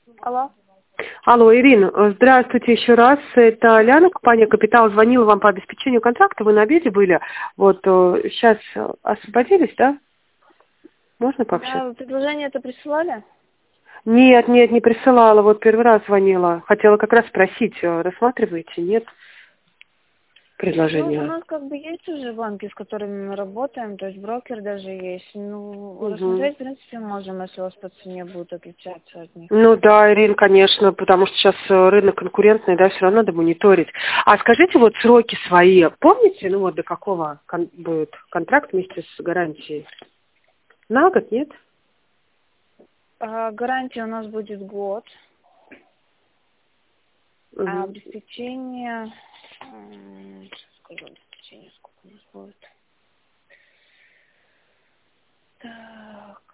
Алло. Алло, Ирина, здравствуйте еще раз. Это Ляна, компания «Капитал». Звонила вам по обеспечению контракта. Вы на обеде были. Вот сейчас освободились, да? Можно пообщаться? Да, вы предложение это присылали? Нет, не присылала. Вот первый раз звонила. Хотела как раз спросить, рассматриваете, нет? Ну, у Предложение. нас как бы есть уже банки, с которыми мы работаем, то есть брокер даже есть. Ну, Угу. рассмотреть, в принципе, можем, если у вас по цене будут отличаться от них. Ну да, Ирина, конечно, потому что сейчас рынок конкурентный, да, все равно надо мониторить. А скажите, вот сроки свои, помните, ну вот до какого будет контракт вместе с гарантией? На год, нет? Гарантия у нас будет год, а Угу. обеспечение... Сейчас скажу, обеспечение сколько у нас будет. Так...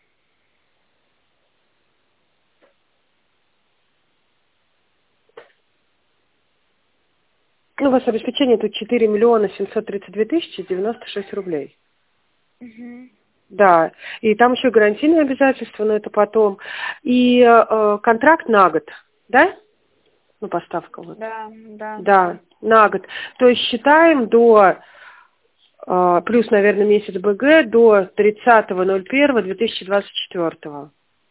Ну, у вас обеспечение тут 4 миллиона 732 тысячи 96 рублей. Угу. Да, и там еще гарантийные обязательства, но это потом. И контракт на год, да? Ну, поставка вот. Да. Да, на год. То есть считаем до, плюс, наверное, месяц БГ, до 30.01.2024.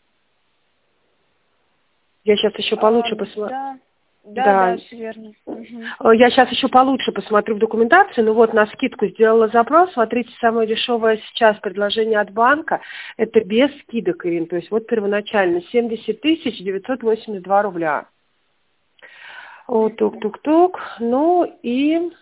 Я сейчас еще получше посмотрю. Да, все верно. Угу. Я сейчас еще получше посмотрю в документации. Ну вот, на скидку сделала запрос. Смотрите, самое дешевое сейчас предложение от банка. Это без скидок, Ирин. То есть вот первоначально 70 982 рубля. Вот, тук-тук-тук. Ну и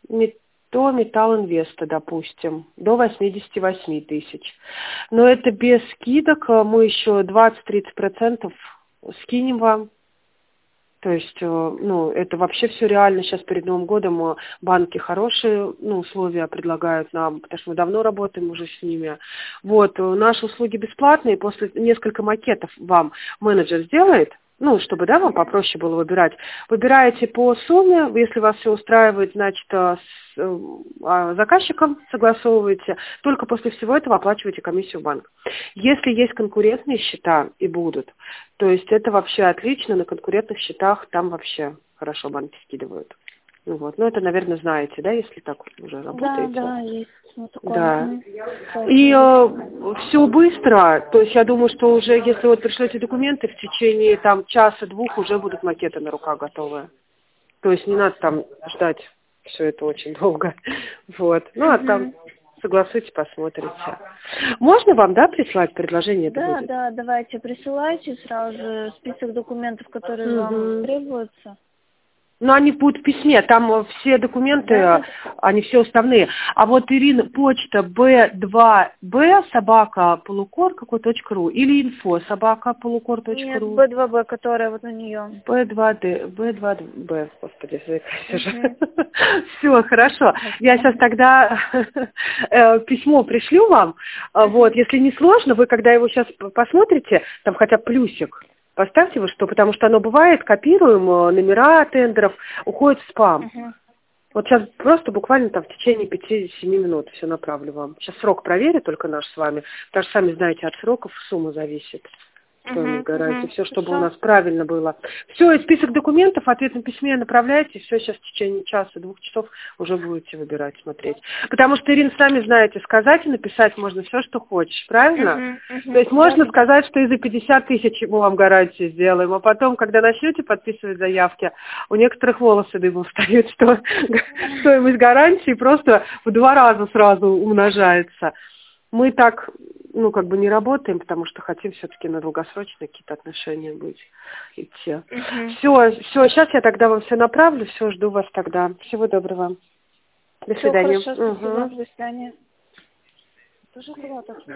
Металл Инвеста, допустим, до 88 тысяч. Но это без скидок. Мы еще 20-30% скинем вам. То есть, ну, это вообще все реально. Сейчас перед Новым годом банки хорошие, ну, условия предлагают нам, потому что мы давно работаем уже с ними. Вот, наши услуги бесплатные, после несколько макетов вам менеджер сделает, ну, чтобы, да, вам попроще было выбирать. Выбираете по сумме, если вас все устраивает, значит, с заказчиком согласовываете, только после всего этого оплачиваете комиссию в банк. Если есть конкурентные счета и будут, то есть это вообще отлично, на конкурентных счетах там вообще хорошо банки скидывают. Ну, вот. Ну, это, наверное, знаете, да, если так уже работаете? Да, есть вот такое. Да. Угу. И все быстро, то есть я думаю, что уже, если вот пришлете документы, в течение там часа-двух уже будут макеты на руках готовые. То есть не надо там ждать все это очень долго. Вот. Ну, а там согласуйте, посмотрите. Можно вам, да, прислать предложение это будет? Да, давайте присылайте сразу же список документов, которые вам требуются. Ну, они будут в письме, там все документы, Да. они все уставные. А вот, Ирина, почта b2b собака полукор.ру или info собака.полукор.ру. Нет, B2B, которая вот на нее. B2B, господи, заикаюсь уже. Все, хорошо. Я сейчас тогда письмо пришлю вам. Вот, если не сложно, вы когда его сейчас посмотрите, там хотя бы плюсик, поставьте вы что, потому что оно бывает, копируем номера тендеров, уходит в спам. Вот сейчас просто буквально там в течение 5-7 минут все направлю вам. Сейчас срок проверю только наш с вами, потому что сами знаете, от сроков сумма зависит. Стоимость гарантии, все, чтобы у нас правильно было. Все, и список документов, в ответном письме направляйте, все сейчас в течение часа-двух часов уже будете выбирать, смотреть. Потому что, Ирина, сами знаете, сказать и написать можно все, что хочешь, правильно? То есть можно сказать, что и за 50 тысяч мы вам гарантию сделаем, а потом, когда начнете подписывать заявки, у некоторых волосы дыбом встают, что стоимость гарантии просто в 2 раза сразу умножается. Мы так, ну, как бы не работаем, потому что хотим все-таки на долгосрочные какие-то отношения идти. Все, сейчас я тогда вам все направлю, все, жду вас тогда. Всего доброго. До свидания. Хорошо, спасибо. До свидания. Тоже было так.